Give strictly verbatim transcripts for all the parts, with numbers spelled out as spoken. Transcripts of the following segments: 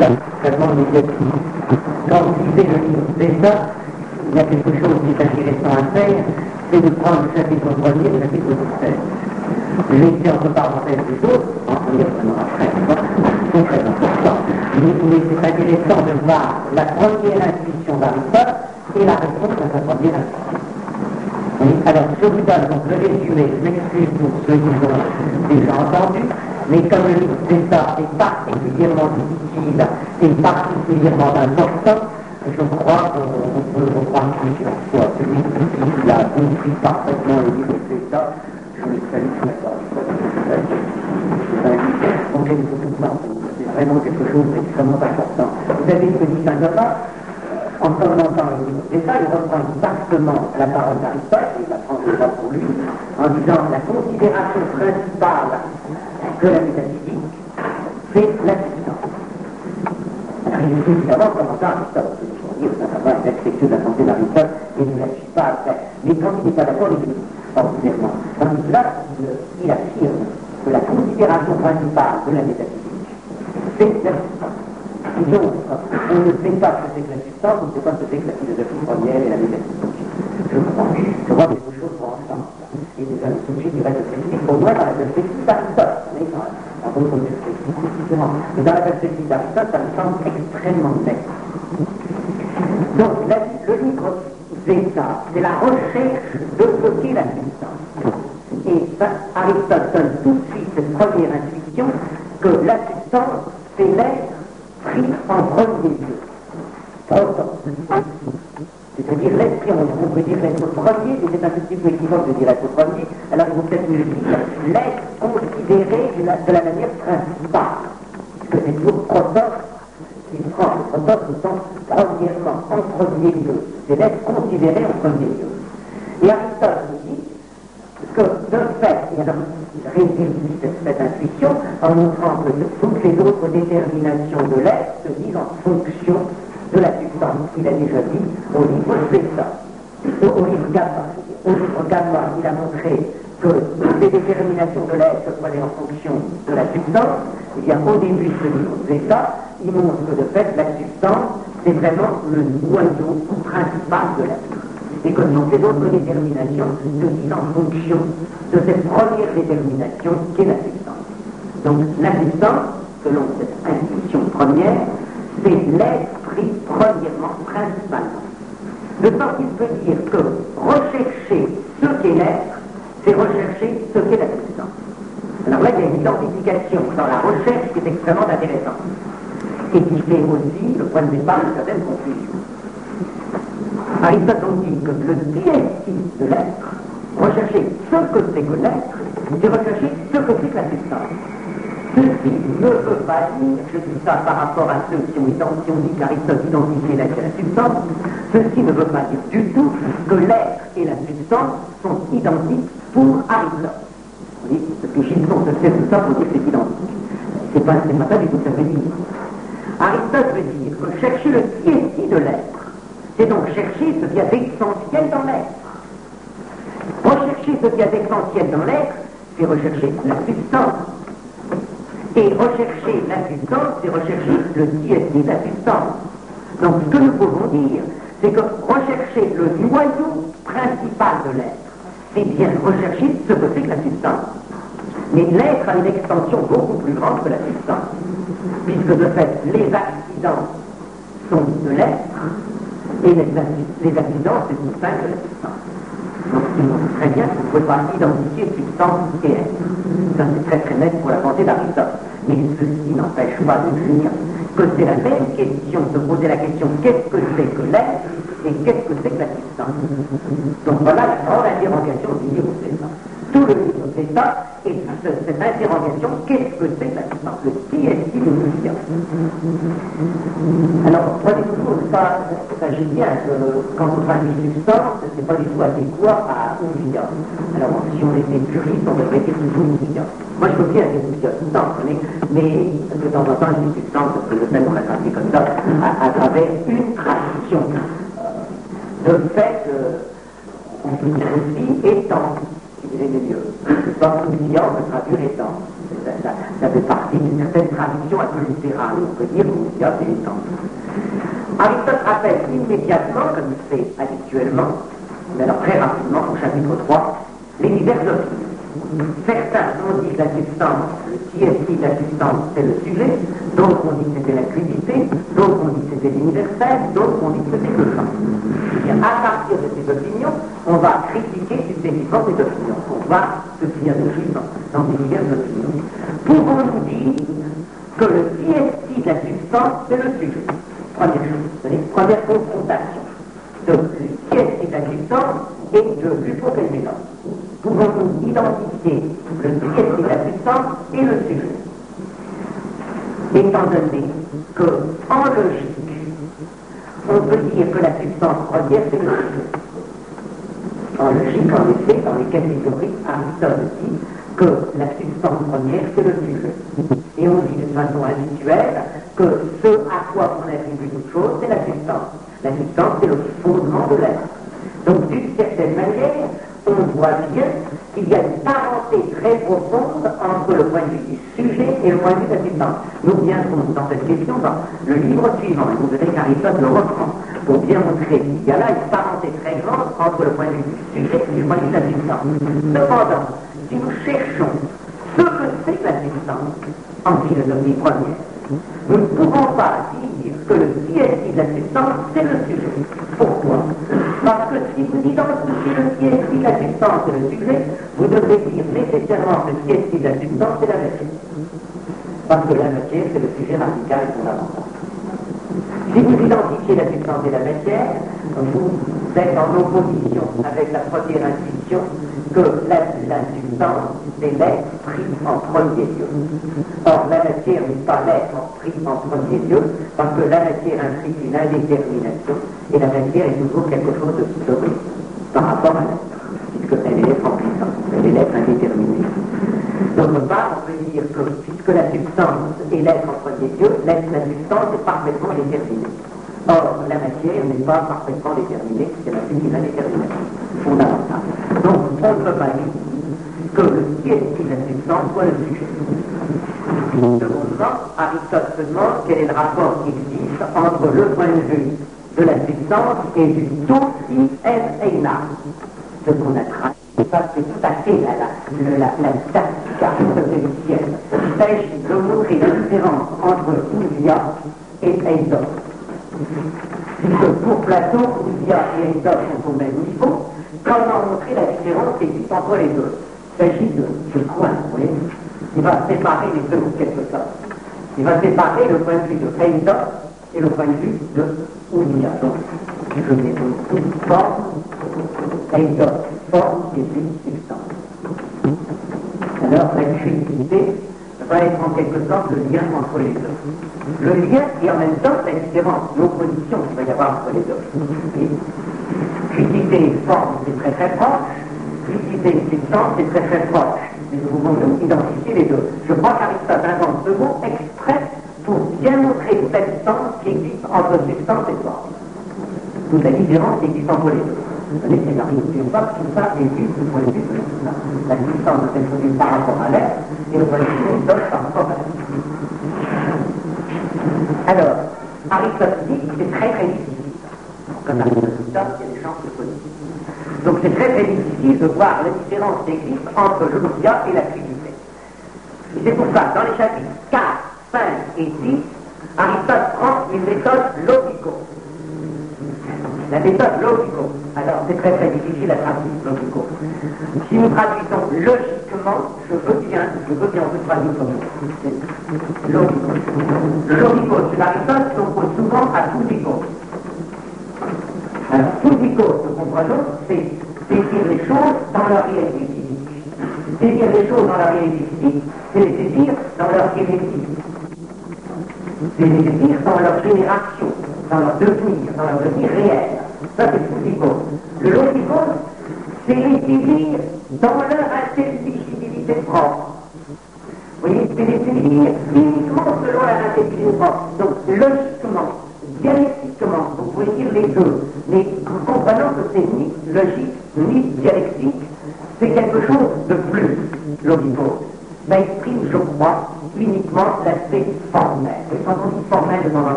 vraiment négatif. Quand vous lisez le livre Zeta, il y a quelque chose qui est intéressant à faire, c'est de prendre le chapitre premier et le chapitre seize. Laisser entre parenthèses les autres, en dire vraiment après, c'est très important. Mais, mais c'est intéressant de voir la première intuition d'Aristote et la réponse à sa première intuition. Oui, alors, je vous donne donc le résumé, je m'excuse pour ceux qui ont déjà entendu, mais comme le livre Zeta est particulièrement difficile et particulièrement important, je crois qu'on peut reprendre plusieurs fois. Celui qui a compris parfaitement le livre Zeta, je le salue très fort. C'est vraiment quelque chose d'extrêmement important. Vous avez ce que dit Saint Thomas, en commentant le livre Zeta, il reprend exactement la parole d'Aristote, et il la prendra pour lui, en disant la considération principale de la métaphysique, c'est la substance. Alors il dit évidemment comment ça Aristote, il faut dire que ça va être respectueux de la pensée d'Aristote, et ne la suit pas à faire. Mais quand il n'est pas d'accord, il dit ordinairement. Tandis que là, il affirme que la considération principale de la métaphysique, c'est la substance. Et donc, on ne sait pas ce que c'est que la substance, on ne sait pas ce que c'est que la philosophie première et la métaphysique. Je crois. Je vois des choses vont ensemble. Et des sujets qui restent spécifiques, au moins dans la perspective d'Aristote. Dans d'autres perspectives différentes. Mais dans la perspective d'Aristote, ça me semble extrêmement net. Donc, la, le livre Zeta, c'est la recherche de ce qu'est la substance. Et ça, Aristote donne tout de suite cette première intuition que la substance, c'est l'être pris en premier lieu. C'est-à-dire l'esprit, on peut dire l'être premier, mais c'est un petit peu équivoque de dire l'être premier, alors il faut peut-être mieux dire l'être considéré de la, de la manière principale. Parce que c'est toujours protos qui prend, le protos au sens premièrement, en premier lieu. C'est l'être considéré en premier lieu. Et Aristote nous dit que de fait, et alors il réduit cette, cette intuition en montrant que toutes les autres déterminations de l'être se disent en fonction de la substance qu'il a déjà dit au livre Zeta. Au, au livre Gamma. Au livre Gamma, il a montré que toutes les déterminations de l'être se prenaient en fonction de la substance. Eh bien, au début de ce livre Zeta, il montre que de fait, la substance, c'est vraiment le noyau principal de l'être. Et que toutes les autres déterminations se disent en fonction de cette première détermination qui est la substance. Donc, la substance, selon cette intuition première, c'est l'esprit premièrement, principalement. De sorte qu'il peut dire que rechercher ce qu'est l'être, c'est rechercher ce qu'est la substance. Alors là, il y a une identification dans la recherche qui est extrêmement intéressante et qui fait aussi le point de départ de certaines confusions. Aristote nous dit que le diétisme de l'être, rechercher ce que c'est que l'être, c'est rechercher ce que c'est que la substance. Ceci ne veut pas dire, je dis ça par rapport à ceux qui ont, qui ont dit qu'Aristote identifiait l'être et la substance, ceci ne veut pas dire du tout que l'être et la substance sont identiques pour Aristote. Vous voyez, parce que Gilson se fait tout ça pour dire que c'est identique. C'est pas, c'est pas ça du tout que ça veut dire. Aristote veut dire que chercher le diéti de l'être, c'est donc chercher ce qu'il y a d'essentiel dans l'être. Rechercher ce qu'il y a d'essentiel dans l'être, c'est rechercher la substance. Et rechercher la substance, c'est rechercher le diéti de la substance. Donc ce que nous pouvons dire, c'est que rechercher le noyau principal de l'être, c'est bien rechercher ce que c'est que la substance. Mais l'être a une extension beaucoup plus grande que la substance, puisque de fait, les accidents sont de l'être, et les, les accidents, c'est une fin de la substance. Donc il montre très bien qu'on ne peut pas identifier substance et être. Ça c'est très très net pour la pensée d'Aristote. Mais ceci n'empêche pas de dire que c'est la même question, de poser la question qu'est-ce que c'est que l'être et qu'est-ce que c'est que la substance. Donc voilà la grande interrogation du livre Zeta. Tout le livre Zeta est cette interrogation qu'est-ce que c'est que la substance, le qui est-ce qui nous dit. Alors, prenez toujours ça, sachez bien que quand on traduit substance, c'est pas du tout adéquat à oubliant. Alors, si on était juriste, on devrait dire toujours oubliant. Moi, je peux bien dire oubliant tout le temps, mais, mais de temps en temps, je dis substance, parce que je sais qu'on l'a traduit comme ça, à, à travers une tradition. De fait, euh, on peut dire aussi étant, si vous aimez mieux. Pas oubliant, on peut traduire étant. Ça, ça, ça fait partie d'une certaine tradition un peu littérale, on peut dire, où il y a des temps. Aristote rappelle immédiatement, comme il fait habituellement, mais alors très rapidement, au chapitre trois, les diverses opinions. Certains ont dit que la substance, le qui est de la substance, c'est le sujet, d'autres ont dit que c'était la crudité, d'autres ont dit que c'était l'universel, d'autres ont dit que c'était le champ. Et bien, à partir de ces opinions, on va critiquer successivement ces opinions, pour voir ce qu'il y a de juste dans, dans ces diverses opinions. Pouvons-nous dire que le qui est de la substance, c'est le sujet? Première chose, c'est la première confrontation. Donc, le qui est de la substance et de l'hypocalménon. Pouvons-nous identifier le qui est de la substance et le sujet? Étant donné qu'en logique, on peut dire que la substance première, c'est le sujet. En logique, en effet, dans les catégories, Aristote dit que la substance première, c'est le sujet. Et on dit de façon habituelle que ce à quoi on attribue toute chose, c'est la substance. La substance, c'est le fondement de l'être. Donc, d'une certaine manière, on voit bien qu'il y a une parenté très profonde entre le point de vue du sujet et le point de vue de la substance. Nous viendrons dans cette question dans le livre suivant, et vous verrez qu'Aristote le reprend, pour bien montrer qu'il y a là une parenté très grande entre le point de vue du sujet et le point de vue de la substance. Cependant, si nous cherchons ce que c'est la substance en philosophie première, nous ne pouvons pas dire que le qui est de la substance, c'est le sujet. Pourquoi? Parce que si vous identifiez le qui est de la substance et le sujet, vous devez dire nécessairement que le qui est de la substance, c'est la matière. Parce que la matière, c'est le sujet radical et fondamental. Si vous identifiez la substance et la matière, vous êtes en opposition avec la première intuition que la, la substance, c'est l'être pris en premier lieu. Or, la matière n'est pas l'être pris en premier lieu, parce que la matière implique une indétermination, et la matière est toujours quelque chose de solide par rapport à l'être, puisqu'elle est l'être en puissance, elle est l'être indéterminé. D'autre part, on peut dire que puisque la substance est l'être en premier lieu, l'être, la substance est parfaitement déterminée. Or, la matière n'est pas parfaitement déterminée, c'est la une indétermination fondamentale. Donc, on ne peut pas dire que le qui est de la substance soit le sujet. Secondement, Aristote se demande quel est le rapport qui existe entre le point de vue de la substance et du tout si est eina. Ce qu'on a traduit, c'est tout à fait la, la, la, la tactica aristotélienne. Il s'agit de montrer la différence entre ousia et eidos. Puisque pour Platon, ousia et eidos sont au même niveau, comment montrer la différence qui existe entre les deux? Il s'agit de ce coin, vous voyez, qui va séparer les deux en quelque sorte. Il va séparer le point de vue de eidos et le point de vue de ousia. Donc, je mets toute forme, eidos, forme qui est une substance. Alors, la crudité va être en quelque sorte le lien entre les deux. Le lien et en même temps la différence, l'opposition qu'il va y avoir entre les deux. Crudité et forme, c'est très très proche. Crudité et substance, c'est très très proche. Mais nous pouvons nous identifier les deux. Je crois qu'Aristote invente ce mot exprès pour bien montrer cette distance qui existe entre substance et forme. Toute la différence qui existe entre les deux. Les scénarios, une fois que tout ça est vu du point de vue de la distance de cette chose par rapport à l'air et le point de vue de par rapport à l'air. Alors, Aristote dit que c'est très très difficile. Comme Aristote dit ça, il y a des chances de positif. Donc c'est très très difficile de voir la différence qui existe entre l'ousia et la crudité. Et c'est pour ça, dans les chapitres quatre, cinq et six, Aristote prend une méthode logico. La méthode logico. Alors, c'est très très difficile à traduire, logico. Si nous traduisons logiquement, je veux bien, je veux bien, on peut traduire comme ça. Logico. Le logico, chez Aristote, s'oppose souvent à physico. Alors, physico, ce que comprenons, c'est saisir les choses dans leur réalité physique. Saisir les choses dans leur réalité physique, c'est les saisir dans leur génétique. C'est les saisir dans leur génération, dans leur devenir, dans leur devenir réel. Ça, c'est physico. Le logico, c'est les saisir dans leur intelligibilité propre. Vous voyez, c'est les saisir uniquement selon leur intelligibilité propre. Donc, logiquement, dialectiquement, vous pouvez dire les deux. Mais en comprenant que c'est ni logique, ni dialectique, c'est quelque chose de plus, logico. Ça exprime, je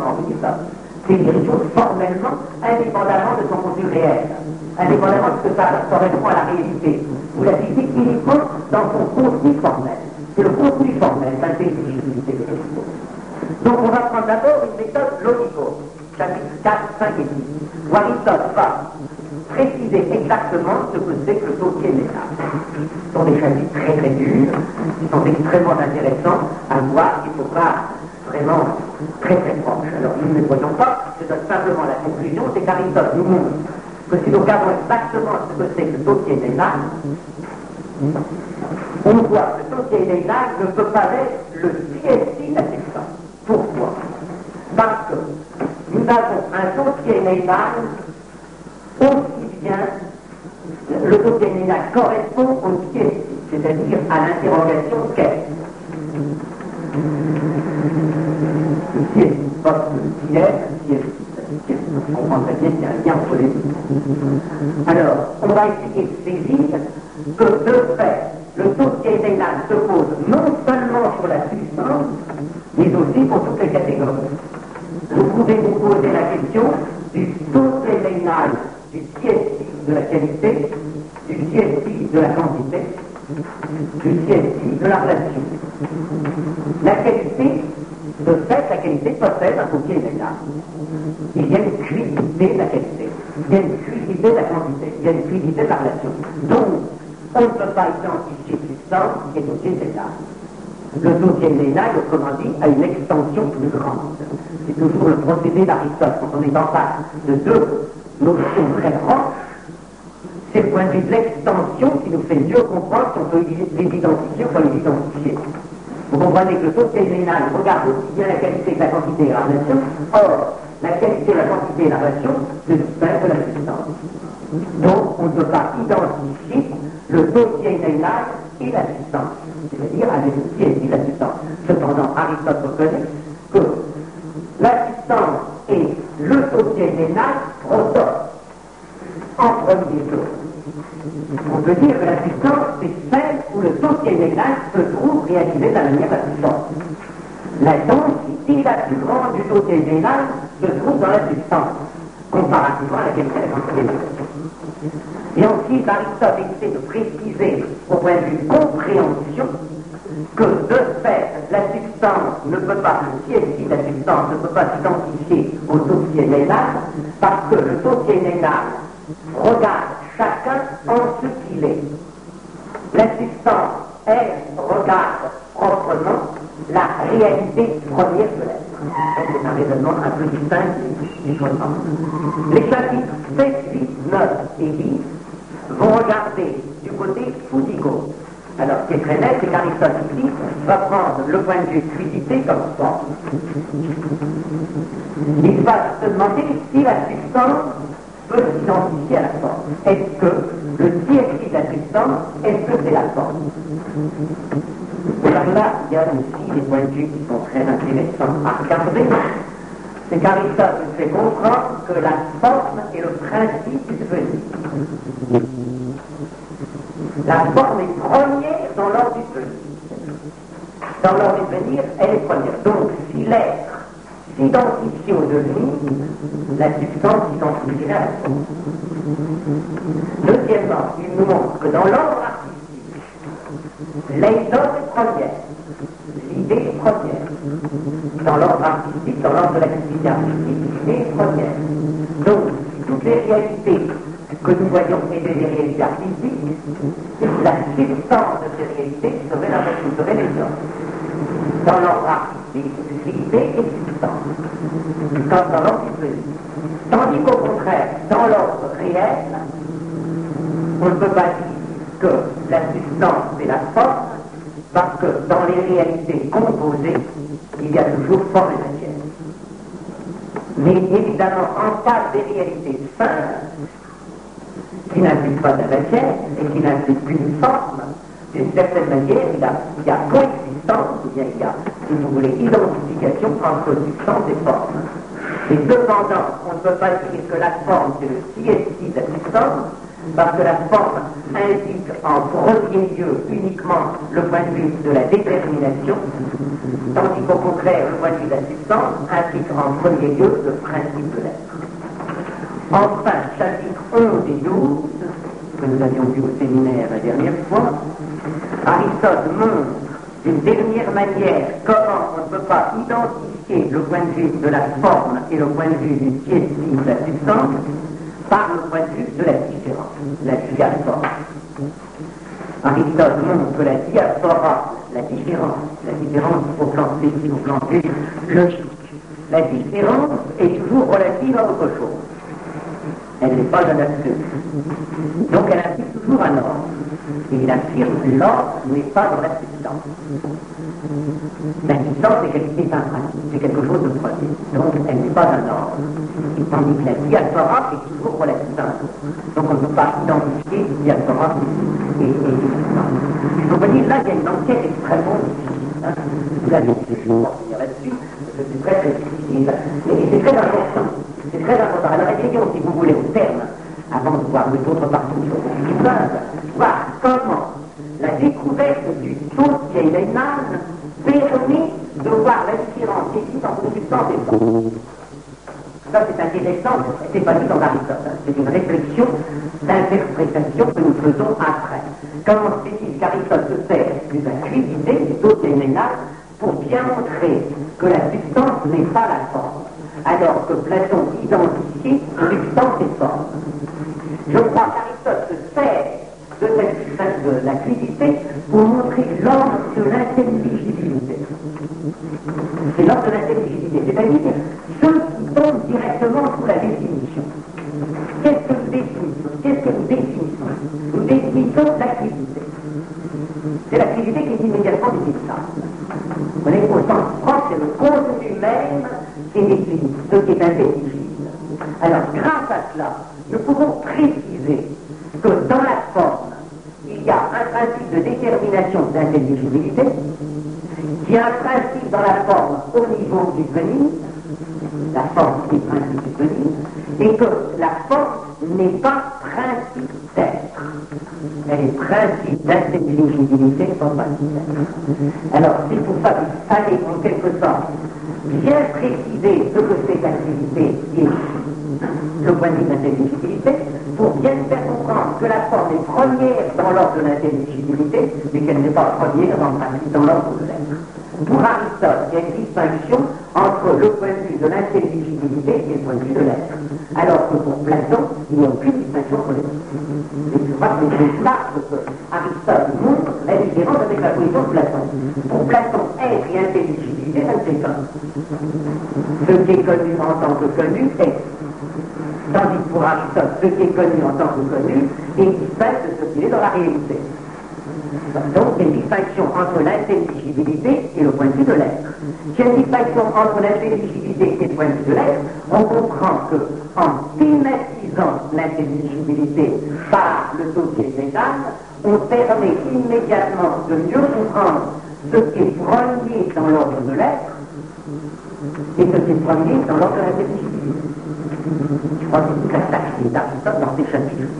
comment vous dire ça? C'est une chose formellement, indépendamment de son contenu réel, indépendamment de ce que ça correspond à la réalité. Vous la vivez uniquement dans son contenu formel. C'est le contenu formel, l'intelligibilité de quelque chose. Donc on va prendre d'abord une méthode logico, chapitre quatre, cinq et six, où Aristote va préciser exactement ce que c'est que le taux métal. Ce sont des chapitres très très durs, qui sont extrêmement intéressants à voir, il faudra vraiment très très proche. Alors nous ne voyons pas, je donne simplement la conclusion, c'est qu'Aristote nous montre que si nous regardons exactement ce que c'est que le taux métal, on voit que le taux métal ne peut pas être le siège de la substance. Pourquoi? Parce que nous avons un taux métal aussi bien, le taux métal correspond au siège, c'est-à-dire à l'interrogation qu'est. Le siège, pas le siège, le siège. On comprend très bien qu'il y a un lien entre les deux. Alors, on va essayer de saisir que de fait, le taux métal se pose non seulement sur la substance, mais aussi pour toutes les catégories. Vous pouvez vous poser la question du taux métal, du siège de la qualité, du siège de la quantité, du siège de la relation. La qualité, de fait, la qualité possède un taux métal. Il y a une fluidité de la qualité, il y a une fluidité de la quantité, il y a une fluidité de la relation. Donc, on ne peut pas identifier substance et taux métal. Le taux métal, autrement dit, a une extension plus grande. C'est toujours le procédé d'Aristote quand on est en face de deux notions très proches. C'est le point de vue de l'extension qui nous fait mieux comprendre si on peut les identifier ou pas les identifier. Vous comprenez que le taux métal regarde aussi bien la qualité que la quantité et la relation. Or, la qualité, la quantité et la relation se distinguent de la substance. Donc, on ne peut pas identifier le taux métal et la substance, c'est-à-dire avec le pied et la substance. Cependant, Aristote reconnaît que la substance et le taux métal ressortent en premier lieu. On peut dire que la substance, c'est celle où le taux métal se trouve réalisé de la manière la plus forte. La densité la plus grande du taux métal se trouve dans la substance, comparativement à la qualité de la quantité. Et ensuite, Aristote essaie de préciser, au point de vue compréhension, que de fait, la substance ne peut pas, le siège de la substance ne peut pas s'identifier au taux métal, parce que le taux métal regarde chacun en ce qu'il est. La substance, elle, regarde proprement la réalité première de l'être. C'est un raisonnement un peu distinct du raisonnement. Les chapitres sept, huit, neuf et dix vont regarder du côté physico. Alors, ce qui est très net, c'est qu'Aristote ici va prendre le point de vue fluidité comme forme. Il va se demander si la substance peut s'identifier à la forme. Est-ce que le siège de la substance, est-ce que c'est la forme? Alors là, il y a aussi des points de vue qui sont très intéressants à regarder. C'est qu'Aristote nous fait comprendre que la forme est le principe du devenir. La forme est première dans l'ordre du devenir. Dans l'ordre du devenir, elle est première. Donc, si l'être s'identifie au devenir, la substance s'identifierait à la forme. Deuxièmement, il nous montre que dans l'ordre artistique, l'idole est première, l'idée est première. Dans l'ordre artistique, dans l'ordre de l'activité artistique, l'idée est première. Donc, si toutes les réalités que nous voyons étaient des réalités artistiques, la substance de ces réalités serait la serait l'idole. Dans l'ordre artistique, l'idée est substance. Comme dans l'ordre physique. Tandis qu'au contraire, dans l'ordre réel, on ne peut pas dire que la substance c'est la forme, parce que dans les réalités composées, il y a toujours forme et matière. Mais évidemment, en face des réalités simples, qui n'impliquent pas de la matière et qui n'impliquent qu'une forme, d'une certaine manière, il y a, il y a coexistence, ou bien il y a, si vous voulez, identification entre substance et forme. Et cependant, on ne peut pas dire que la forme, c'est le siège de la substance, parce que la forme indique en premier lieu uniquement le point de vue de la détermination, tandis qu'au contraire, le point de vue de la substance indique en premier lieu le principe de l'être. Enfin, chapitre onze et douze, que nous avions vu au séminaire la dernière fois, Aristote montre d'une dernière manière comment on ne peut pas identifier le point de vue de la forme et le point de vue du tiers de la substance par le point de vue de la différence, la diaspora. Aristote montre que la diaspora, la différence, la différence au plan spécifique, au plan logique, la différence est toujours relative à autre chose. Elle n'est pas un absolu. Donc elle implique toujours un ordre. Et il affirme que l'ordre n'est pas dans la substance. La substance est quelque, un principe, c'est quelque chose de premier. Donc elle n'est pas un ordre. Et tandis que la diaspora est toujours relative à un autre. Donc on ne peut pas identifier diaspora et, et substance. Vous voyez, là il y a une enquête extrêmement difficile. Hein. Vous l'avez dit, je vais revenir là-dessus, parce que c'est très très difficile. Et c'est très important. C'est très important. Alors essayons, si vous voulez, au terme, avant de voir d'autres parties sur le simple, voir comment la découverte du saut Heyman permet de voir la différence qui existe entre substance et forme. Ça, c'est intéressant, c'est pas dit dans Aristote, hein. C'est une réflexion d'interprétation que nous faisons après. Comment se fait-il qu'Aristote se sert de la fluidité du saut Heyman pour bien montrer que la substance n'est pas la forme, alors que Platon identifie substance et forme. Je crois qu'Aristote se sert de, cette, de la fluidité pour montrer l'ordre de l'intelligibilité. C'est l'ordre de l'intelligibilité, c'est-à-dire ceux qui tombent directement sous la définition. Qu'est-ce que nous définissons? Qu'est-ce que nous définissons? Nous définissons l'activité. C'est l'activité qui est immédiatement définissable. Vous voyez, au sens propre, c'est le contenu même qui est défini, ce qui est intelligible. Alors, grâce à cela, nous pouvons préciser que dans la forme, il y a un principe de détermination d'intelligibilité, il y a un principe dans la forme au niveau du venir, la forme qui est principe du venir, et que la forme n'est pas principe d'être. Elle est principe d'intelligibilité, pas principe d'être. Alors, c'est pour ça qu'il fallait, en quelque sorte, bien préciser ce que c'est l'activité qui est le point de vue d'intelligibilité, pour bien faire comprendre que la forme est première dans l'ordre de l'intelligibilité, mais qu'elle n'est pas première dans, dans l'ordre de l'être. Pour Aristote, il y a une distinction entre le point de vue de l'intelligibilité et le point de vue de l'être. Alors que pour Platon, il n'y a aucune distinction entre les deux. Et je crois que c'est là que Aristote montre la différence avec la position de Platon. Pour Platon, être et intelligibilité, ça ne fait pas. Ce qui est connu en tant que connu est. Tandis que pour Aristote, ce qui est connu en tant que connu est distinct de ce qui est dans la réalité. Donc, il y a une distinction entre l'intelligibilité et le point de vue de l'être. S'il y a une distinction entre l'intelligibilité et le point de vue de l'être, on comprend que, en thématisant l'intelligibilité par le dossier métal, on permet immédiatement de mieux comprendre ce qui est premier dans l'ordre de l'être et ce qui est premier dans l'ordre de l'intelligibilité. Je crois que c'est toute la tactique d'Aristote dans ces chapitres.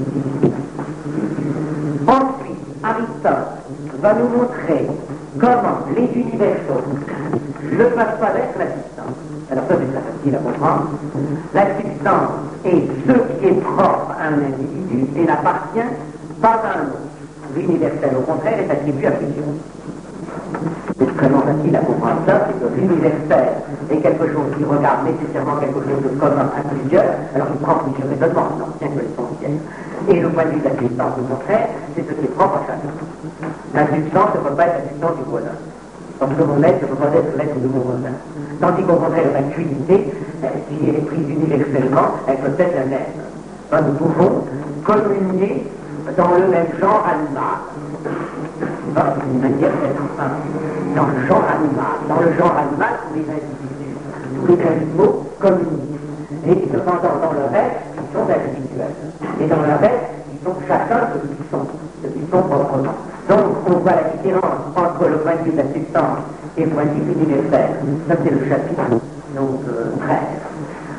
Ensuite, Aristote va nous montrer comment les universaux ne passent pas d'être la substance. Alors ça, c'est très facile à comprendre. La substance est ce qui est propre à un individu et n'appartient pas à un autre. L'universel, au contraire, est attribué à plusieurs. C'est extrêmement facile à comprendre ça, c'est que l'universel est quelque chose qui regarde nécessairement quelque chose de commun à plusieurs, alors il prend plusieurs raisonnements, non tient que l'essentiel. Et le point de vue de la substance, au contraire, c'est ce qui est propre à chacun. La substance ne peut pas être la substance du voisin. Parce que mon être ne peut pas être l'être de mon voisin. Tandis qu'au contraire, la fluidité, si elle est prise universellement, elle peut être la même. Enfin, nous pouvons communier dans le même genre animal. C'est une manière d'être dans le genre animal. Dans le genre animal, tous les individus, tous les animaux communiquent. Et cependant, dans le reste, ils sont individuels. Et dans le reste, ils sont chacun ce qu'ils sont, ce qu'ils sont proprement. Donc, on voit la différence entre le point de vue de la substance et le point de vue universel. Ça, c'est le chapitre donc, euh, treize.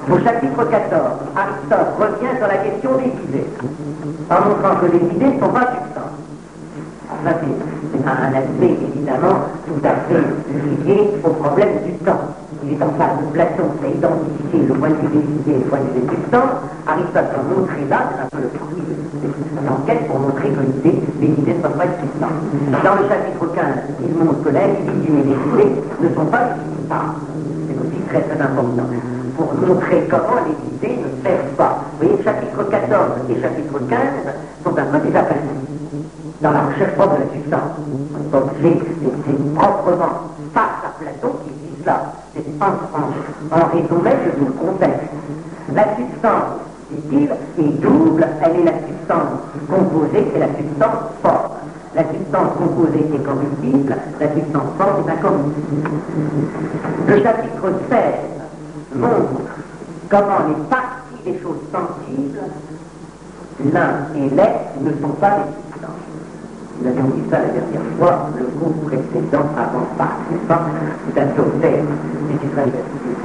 Au chapitre quatorze, Aristote revient sur la question des idées, en montrant que les idées ne sont pas substances. Ça, c'est un aspect évidemment tout à fait lié au problème du temps. Il est en face de Platon qui a identifié le point de vue des idées et le point de vue des substances. Aristote a montré là, c'est un peu le fruit de cette enquête pour montrer que l'idée, les idées ne sont pas des substances. Dans le chapitre quinze, il montre que l'individu et les idées ne sont pas des substances. C'est aussi très très important pour montrer comment les idées ne servent pas. Vous voyez, chapitre quatorze et chapitre quinze sont un peu des apparitions dans la recherche propre de la substance. Donc c'est proprement face à Platon qui dit cela. C'est en, en, en raison même du contexte. La substance, dit-il, est double, elle est la substance composée et la substance forme. La substance composée est corruptible, la substance forme est incorruptible. Le chapitre seize montre comment les parties des choses sensibles, l'un et l'être, ne sont pas des substances. Nous avions dit ça la dernière fois, le cours précédent avant pas, n'est-ce pas? C'est un sauveteur, c'est Israël.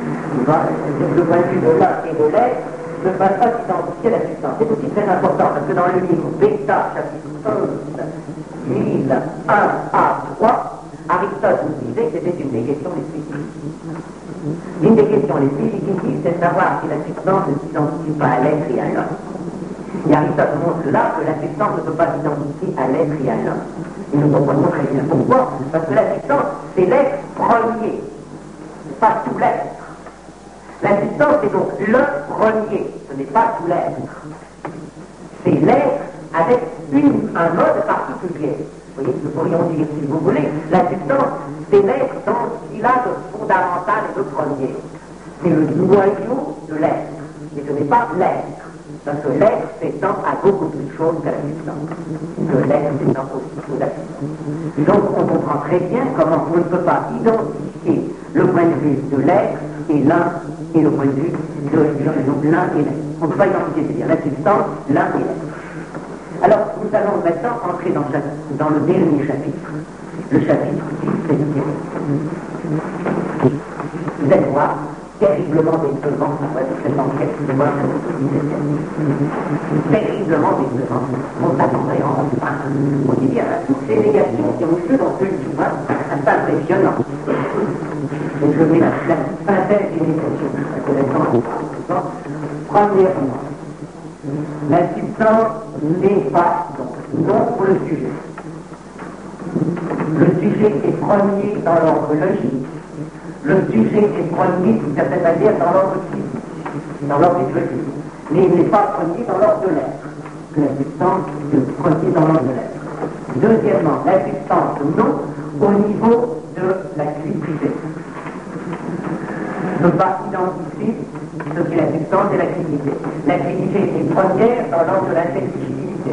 Le point de vue de l'un et de l'être ne va pas s'identifier à la substance. C'est aussi très important parce que dans le livre Bêta, chapitre onze, mille un à trois, Aristote nous disait que c'était une des questions les plus difficiles. L'une des questions les plus difficiles, c'est de savoir si la substance ne s'identifie pas à l'être et à l'homme. Et Aristote montre là que la substance ne peut pas s'identifier à l'être et à l'homme. Et nous comprenons très bien pourquoi. Parce que la substance, c'est l'être premier, pas tout l'être. La substance est donc le premier, ce n'est pas tout l'être. C'est l'être avec une, un mode particulier. Vous voyez, nous pourrions dire, si vous voulez, la substance, c'est l'être dans ce qu'il a de fondamental et de premier. C'est le noyau de l'être. Mais ce n'est pas l'être. Parce que l'être s'étend à beaucoup plus de choses que la substance. Que l'être s'étend aussi que la substance. Donc on comprend très bien comment on ne peut pas identifier le point de vue de l'être et l'un et le point de vue de, donc l'un et l'être. On ne peut pas identifier, c'est-à-dire la substance, l'un et l'être. Alors nous allons maintenant entrer dans, dans le dernier chapitre, le chapitre dix, c'est le dernier. Vous allez voir, terriblement décevant, cette enquête de voir terriblement décevant. On s'attendrait enfin, on dit bien, à toutes ces négations qui ont eu lieu dans ce livre, c'est impressionnant. Et je mets la, la synthèse des négations, la connaissance. Premièrement, la substance n'est pas donc non pour le sujet. Le sujet est premier dans l'ordre logique. Le sujet est premier, d'une certaine manière, dans l'ordre physique, dans l'ordre logique. Mais il n'est pas premier dans l'ordre de l'être. Que la substance est premier dans l'ordre de l'être. Deuxièmement, la substance non au niveau de la quiddité. Ne pas identifier ce qu'est la substance et la quiddité. La quiddité est première dans l'ordre de l'intelligibilité.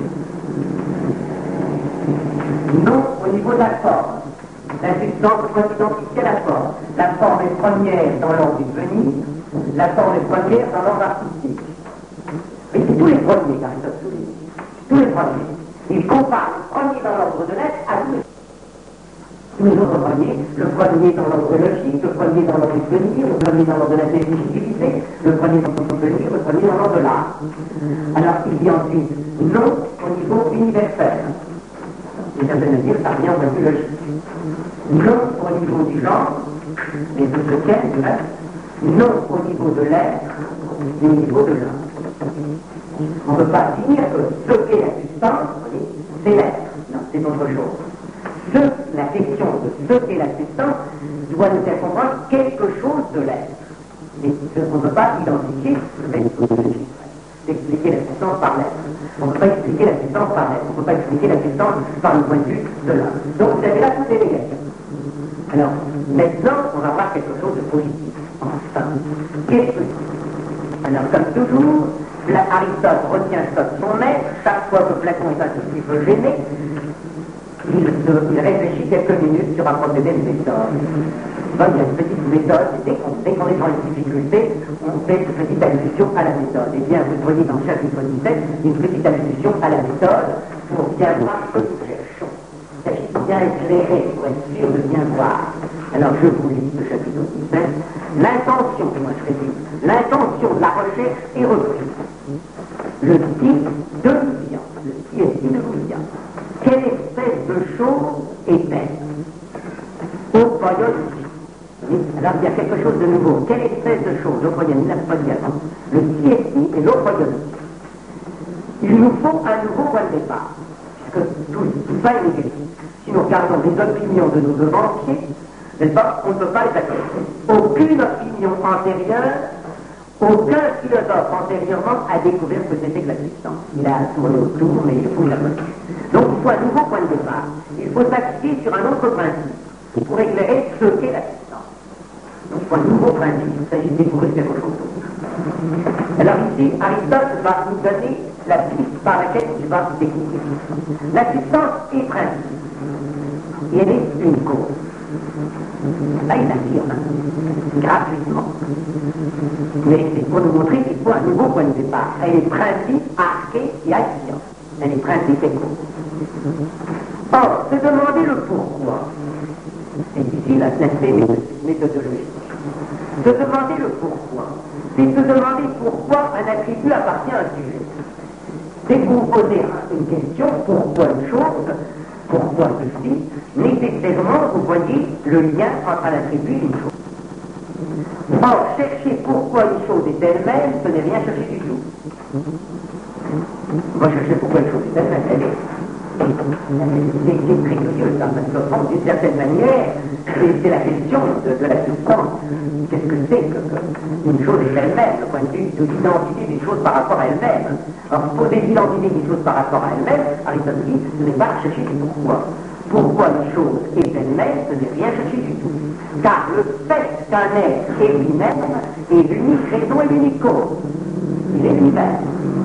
Non au niveau de la forme. La substance doit s'identifier à la forme. La forme est première dans l'ordre du venir, la forme est première dans l'ordre artistique. Mais c'est tous les premiers qu'Aristote souligne. Tous les premiers. Il compare le premier dans l'ordre de l'être à tous les tous les autres premiers, le premier dans l'ordre logique, le premier dans l'ordre du venir, le premier dans l'ordre de l'intelligibilité, le premier dans l'ordre du venir, le premier dans l'ordre de l'art. Alors il dit ensuite non au niveau universel. Et ça veut dire ça vient au plus logique. Non au niveau du genre, mais de ce qu'est du reste. Non au niveau de l'être, mais au niveau de l'homme. On ne peut pas dire que ce qu'est la substance, c'est l'être. Non, c'est autre chose. Ce, la question de ce qu'est la substance doit nous faire comprendre quelque chose de l'être. Et on ne peut pas identifier d'expliquer la substance par l'être. On ne peut pas expliquer la substance par l'être. On ne peut pas expliquer la substance par le point de vue de l'homme. Donc vous avez là toutes les négations. Alors, maintenant, on va voir quelque chose de positif. Enfin, qu'est-ce que c'est? Alors, comme toujours, Aristote retient son maître. Chaque fois que Platon est un tout petit peu gêné, il, il réfléchit quelques minutes sur un procédé de méthode. Bon, il y a une petite méthode, et dès qu'on qu est dans les difficultés, on fait une petite allusion à la méthode. Et bien, vous voyez dans le chapitre dix-sept, une petite allusion à la méthode pour bien voir ce que nous cherchons. Il s'agit de bien éclairer, pour être sûr de bien voir. Alors, je vous lis le chapitre dix-sept. L'intention, moi je répète, l'intention de la recherche est reprise. Le type de Lucien, le qui est de Lucien. Quelle espèce de chose est-elle? Au voyage. Alors il y a quelque chose de nouveau. Quelle espèce de chose? Au voyage, le qui est et l'autre voyage. Il nous faut un nouveau point de départ. Puisque tout, tout ça est négatif. Si nous regardons les opinions de nos devanciers, n'est-ce pas, on ne peut pas les accepter. Aucune opinion antérieure, aucun philosophe antérieurement a découvert ce que c'était que la substance. Il a tourné autour, mais il faut la connaître. Donc il faut un nouveau point de départ. Il faut s'appuyer sur un autre principe pour éclairer ce qu'est la substance. Donc il faut un nouveau principe. Il s'agit de découvrir quelque chose. Alors ici, Aristote va nous donner la piste par laquelle il va découvrir. La substance est principe. Et elle est une cause. Là, il affirme gratuitement. Mais c'est pour nous montrer qu'il faut un nouveau point de départ. Elle est principe, arché et action. Elle est principe et cause. Or, se demander le pourquoi, c'est ici l'aspect méthodologique. Se demander le pourquoi, c'est se demander pourquoi un attribut appartient à un sujet. C'est vous poser une question, pourquoi une chose, pourquoi ceci, nécessairement vous voyez le lien entre un attribut et une chose. Or, chercher pourquoi une chose est elle-même, ce n'est rien chercher du tout. Moi, chercher pourquoi une chose est elle-même, elle est. C'est très curieux, ça, parce que d'une certaine manière, c'est la question de, de la substance. Qu'est-ce que c'est qu'une chose est elle-même, le point de vue de l'identité des choses par rapport à elle-même. Alors, poser l'identité des choses par rapport à elle-même, Aristote dit, ce n'est pas chercher du pourquoi. Pourquoi une chose est elle-même, ce n'est rien chercher du tout. Car le fait qu'un être est lui-même est l'unique raison et l'unique cause. Il est lui-même.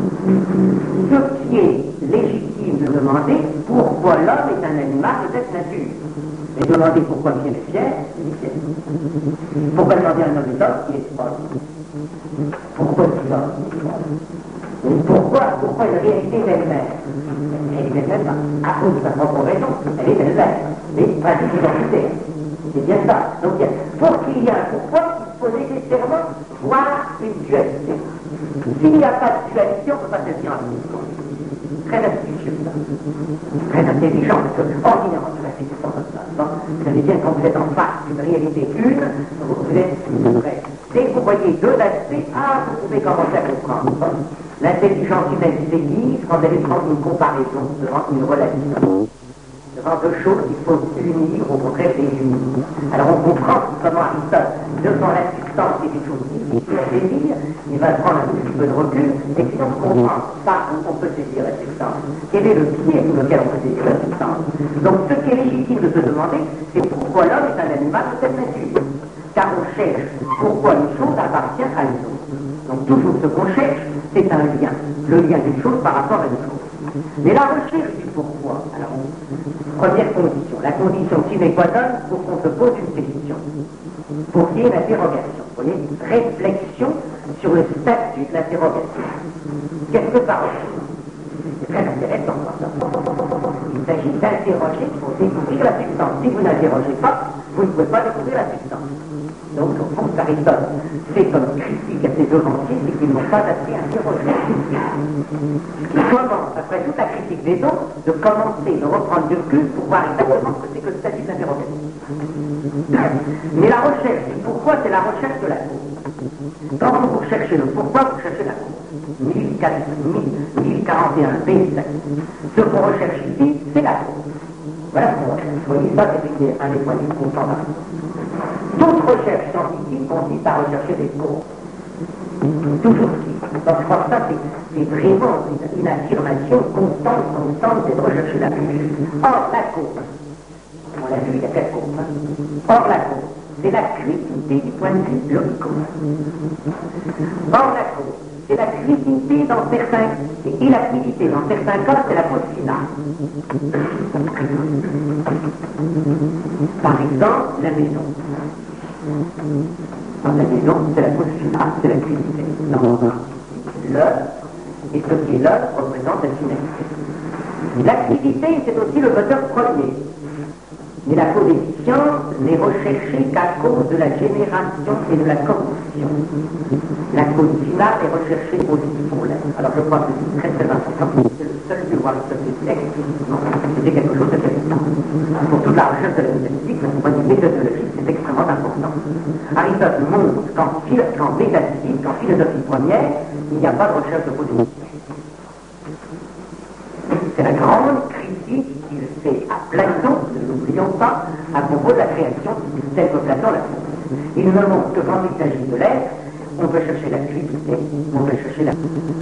Ce qui est légitime de demander pourquoi l'homme est un animal de cette nature. Et demander pourquoi le chien est fier, il est fier. Pourquoi demander à un homme est homme, il est folle. Pourquoi est-il homme, il est folle. Et pourquoi, pourquoi une réalité est elle-même? Elle est elle-même à cause de sa propre raison, elle est elle-même. Mais principe identitaire. C'est bien ça. Donc, pour qu'il y ait un pourquoi, il faut nécessairement voir une dualité. S'il n'y a pas de dualité, on ne peut pas se dire un pourquoi. Très astucieux, ça. Très intelligent, parce que ordinairement, tout à fait, c'est pas comme ça. Bon, vous savez bien, quand vous êtes en face d'une réalité une, vous êtes prêt. Dès que vous voyez deux aspects, ah, vous pouvez commencer à comprendre. Bon. L'intelligence humaine s'aiguise quand elle est devant une comparaison, devant une relation. Devant deux choses qu'il faut unir, au contraire les unir. Alors on comprend comment Aristote, devant la substance qui est une chose difficile à saisir, il va prendre un petit peu de recul, et si on comprend ça, on peut saisir la substance. Quel est le pied sous lequel on peut saisir la substance? Donc ce qui est légitime de se demander, c'est pourquoi l'homme est un animal de cette nature. Car on cherche pourquoi une chose appartient à une autre. Donc toujours ce qu'on cherche, c'est un lien. Le lien d'une chose par rapport à une chose. Mais la recherche du pourquoi, alors, première condition, la condition sine qua non pour qu'on se pose une question, pour qu'il y ait l'interrogation. Vous voyez, réflexion sur le statut de l'interrogation. Qu'est-ce que ça recherche? C'est très intéressant. Il s'agit d'interroger pour découvrir la substance. Si vous n'interrogez pas, vous ne pouvez pas découvrir la substance. Donc, au fond, Aristote fait comme critique à ses devanciers, c'est qu'ils n'ont pas assez interrogé. Il commence, après toute la critique des autres, de commencer, de reprendre du recul pour voir exactement ce que c'est que le statut d'interrogation. Mais la recherche du pourquoi, c'est la recherche de la cause. Quand vous cherchez le pourquoi, vous cherchez la cause. mille quarante et un B, ce qu'on recherche ici, c'est la cause. Voilà ce qu'on recherche. Vous voyez, ça, c'est un des points de vue contemporains. Toute recherche scientifique consiste à rechercher des causes. Toujours si. Donc je crois que ça, c'est vraiment une, une affirmation constante, constante, c'est de rechercher la cause. Or, la cause, on l'a vu, il y a quatre causes. Or, la cause, c'est la criticité du point de vue logico. Or, la cause, c'est la criticité dans certains, et la criticité dans certains cas, c'est la cause finale. Par exemple, la maison. Dans la maison, c'est la cause finale, c'est la criticité. L'œuvre, et ce qui est l'œuvre représente la finalité. L'activité, c'est aussi le moteur premier. Mais la cause efficiente n'est recherchée qu'à cause de la génération et de la corruption. La cause finale est recherchée aussi pour l'être. Alors je crois que c'est très très important. C'est le seul lieu où Aristote dit explicitement c'était quelque chose de capital. Pour toute la recherche de la métaphysique, le point de vue méthodologique, c'est extrêmement important. Aristote montre qu'en, qu'en métaphysique, qu'en philosophie première, il n'y a pas de recherche de cause efficiente. C'est la grande critique qu'il fait à Platon, ne l'oublions pas, à propos de la création telle que Platon l'a fait. Il ne montre que quand il s'agit de l'être, on peut chercher la fluidité, on peut chercher la...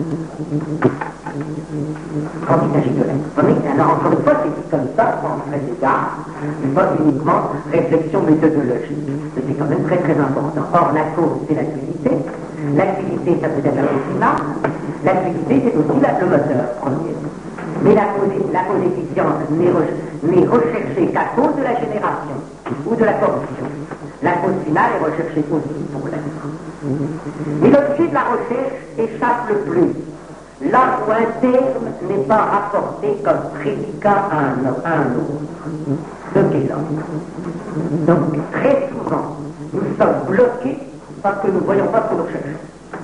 Quand il s'agit de l'être. Alors encore une fois, c'est dit comme ça, sans très égard, une fois uniquement réflexion méthodologique. C'est quand même très très important. Or, la cause, c'est la fluidité. La fluidité, ça peut être la cause finale. La fluidité, c'est aussi la, le moteur premier. Mais la cause, la cause efficiente n'est, re, n'est recherchée qu'à cause de la génération ou de la corruption. La cause finale est recherchée aussi pour l'être. Mais l'objet de la recherche échappe le plus. Là où un terme n'est pas rapporté comme prédicat à un, à un autre. Ce qu'est l'homme. Donc, très souvent, nous sommes bloqués parce que nous ne voyons pas ce que nous cherchons.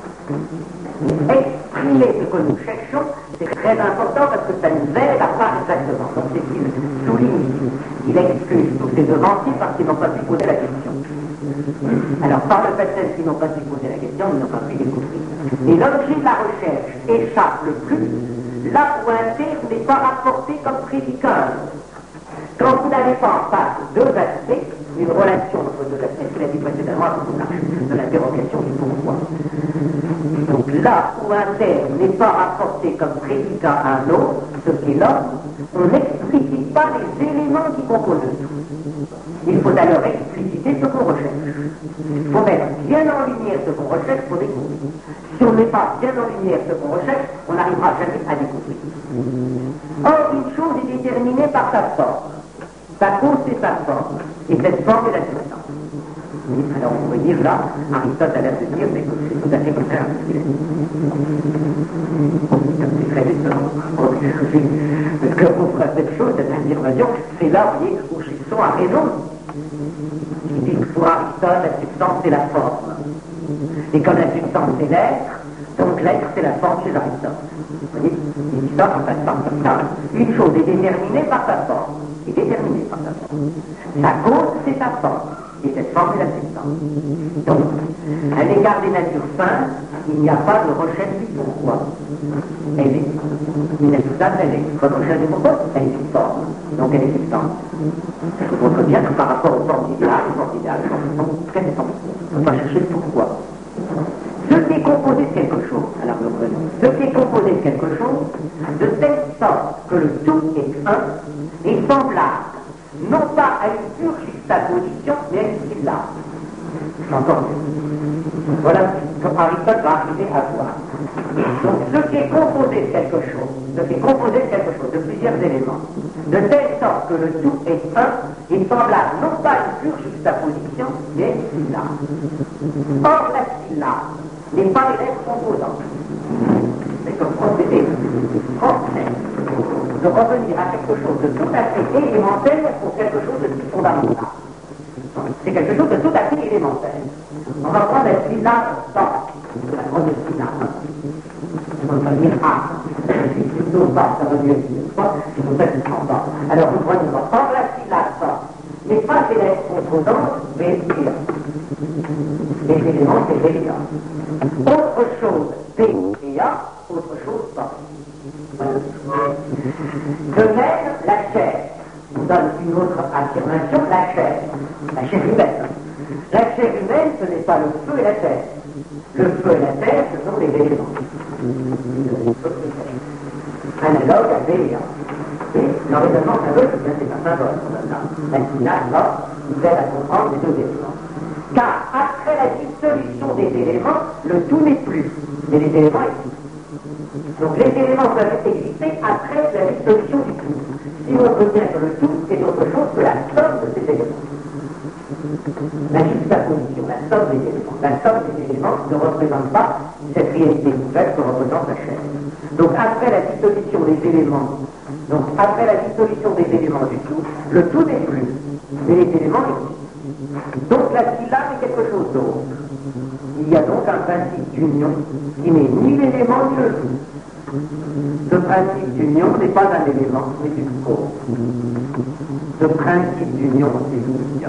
Exprimer ce que nous cherchons, c'est très important parce que ça nous aide à voir exactement. Donc c'est qu'il souligne, il excuse tous ces devanciers parce qu'ils n'ont pas pu poser la question. Alors par le fait même qu'ils n'ont pas pu poser la question, ils n'ont pas pu découvrir. Et l'objet de la recherche échappe le plus là où un terme n'est pas rapporté comme prédicat. Quand vous n'avez pas en face deux aspects, une relation entre deux aspects, qu'il a dit précédemment à propos de l'interrogation du pourquoi. Donc là où un terme n'est pas rapporté comme prédicat à un autre, ce qu'est l'homme, on n'explicite pas les éléments qui composent tout. Il faut alors expliciter ce qu'on recherche. Il faut mettre bien en lumière ce qu'on recherche pour découvrir. Si on ne met pas bien en lumière ce qu'on recherche, on n'arrivera jamais à découvrir. Or, une chose est déterminée par sa forme. Sa cause, c'est sa forme. Et cette forme est la substance. Alors, on peut dire là, Aristote a l'air de dire, mais c'est tout à fait contraire. C'est très étonnant. Parce que pour cette chose, cette affirmation, c'est là, vous voyez, où Gilson a raison. Il dit que pour Aristote, la substance, c'est la forme. Et comme la substance, c'est l'être, donc l'être, c'est la forme chez Aristote. Vous voyez, il dit ça en passant comme ça. Une chose est déterminée par sa forme. Est déterminée par sa forme. Sa cause, c'est sa forme. Et cette forme est la substance. Donc, à l'égard des natures saintes, il n'y a pas de recherche du pourquoi. Elle est inexistante, elle est. Votre recherche du pourquoi, elle est une forme. Donc elle est substance. Je montre bien que par rapport aux formes idéales, les formes idéales sont très différentes. On va chercher le pourquoi. Ce qui est composé de quelque chose, alors nous revenons, ce qui est composé de quelque chose, de telle sorte que le tout est un, est semblable, non pas à une pure juxtaposition, mais à une syllabe. Encore mieux. Voilà ce qu'Aristote va arriver à voir. Donc, ce qui est composé de quelque chose, ce qui est composé de quelque chose, de plusieurs éléments, de telle sorte que le tout est un, est semblable non pas à une pure juxtaposition, mais à une syllabe. Or, la syllabe n'est pas les lettres composantes. C'est comme procédé français de revenir à quelque chose de tout à fait élémentaire pour quelque chose de plus fondamental. C'est quelque chose de tout à fait élémentaire. On va prendre la syllabe pas, la première syllabe. On va dire ah, si plutôt pas, ça veut dire pas, c'est pour ça qu'il ne prend pas. Alors vous prenez, on va prendre la syllabe pas. Mais pas des lettres composantes, mais les éléments, c'est B et A. Autre chose, B et A, autre chose, pas. De même, la chair. Je vous donne une autre affirmation, la chair. La chair humaine. La chair humaine, ce n'est pas le feu et la terre. Le feu et la terre, ce sont les éléments. Analogue à B et A. Et l'enraisonnement symbole, c'est un symbole qu'on donne là. La syllabe, là, nous aide à comprendre les deux éléments. Car après la dissolution des éléments, le tout n'est plus, mais les éléments existent. Donc les éléments peuvent exister après la dissolution du tout. Si on retient que le tout est autre chose que la somme de ces éléments. La juxtaposition, la somme des éléments. La somme des éléments ne représente pas cette réalité nouvelle que représente la chair. Donc après la dissolution des éléments, donc après la dissolution des éléments du tout, le tout n'est plus, Mais les éléments existent. Donc la syllabe est quelque chose d'autre. Il y a donc un principe d'union qui n'est ni l'élément ni le tout. Ce principe d'union n'est pas un élément, mais une cause. Ce principe d'union, c'est l'unité.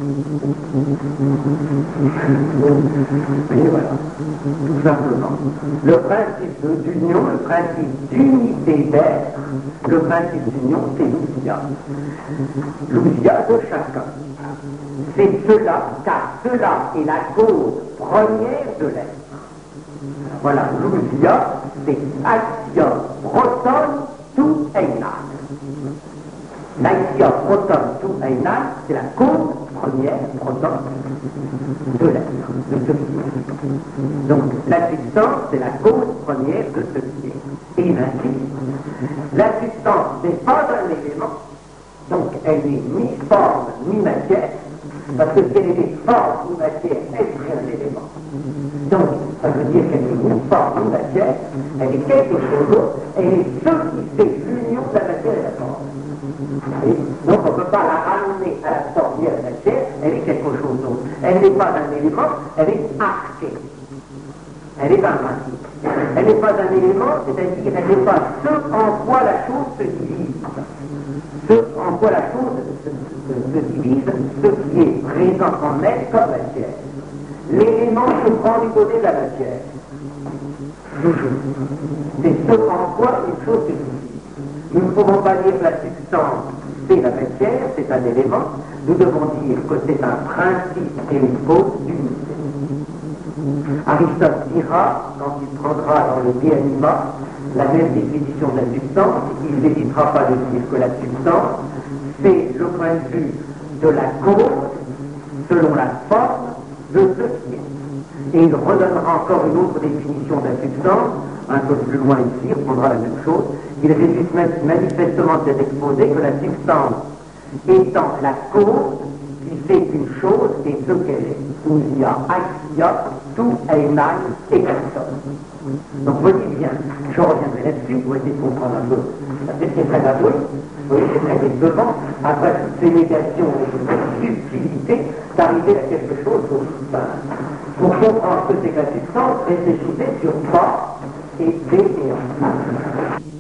Et voilà, tout simplement. Le principe d'union, le principe d'unité d'être, le principe d'union, c'est l'ousia. L'ousia de chacun. C'est cela, car cela est la cause première de l'être. Voilà, l'ousia, c'est action proton tout einan. L'action proton tout einan, c'est la cause première, proton, de l'être, de ce qui est. Donc, la substance, c'est la cause première de ce qui est. Et ainsi, la substance n'est pas un élément, donc elle n'est ni forme ni matière, parce que si elle était forme ou matière, elle serait un élément. Donc, ça veut dire qu'elle n'est ni forme ni matière, elle est quelque chose d'autre, elle est ce qui fait l'union de la matière et de la forme. Et donc on ne peut pas la ramener à la forme et à la matière, elle est quelque chose d'autre. Elle n'est pas un élément, elle est archée. Elle est un principe. Elle n'est pas un élément, c'est-à-dire qu'elle n'est pas ce en quoi la chose se divise. Ce en quoi la chose se, se, se divise, ce qui est présent en elle comme matière. L'élément se prend du côté de la matière. C'est ce en quoi une chose se divise. Nous ne pouvons pas dire que la substance, c'est la matière, c'est un élément. Nous devons dire que c'est un principe et une cause d'unité. Aristote dira, quand il prendra dans le De Anima la même définition de la substance, il n'hésitera pas de dire que la substance, c'est le point de vue de la cause, selon la forme de ce qui est. Et il redonnera encore une autre définition de la substance, un peu plus loin ici, il reprendra la même chose. Il résulte manifestement cet exposé que la substance étant la cause qui fait qu'une chose est ce qu'elle est. Ousia, axia, tout einan et personne. Donc voyez bien, je reviendrai là-dessus pour essayer de comprendre un peu. C'est très avoué, vous voyez, c'est très décevant, après toutes ces négations et cette subtilité, d'arriver à quelque chose d'aussi simple. Pour comprendre ce que c'est que la substance, réfléchissez sur forme et B et en.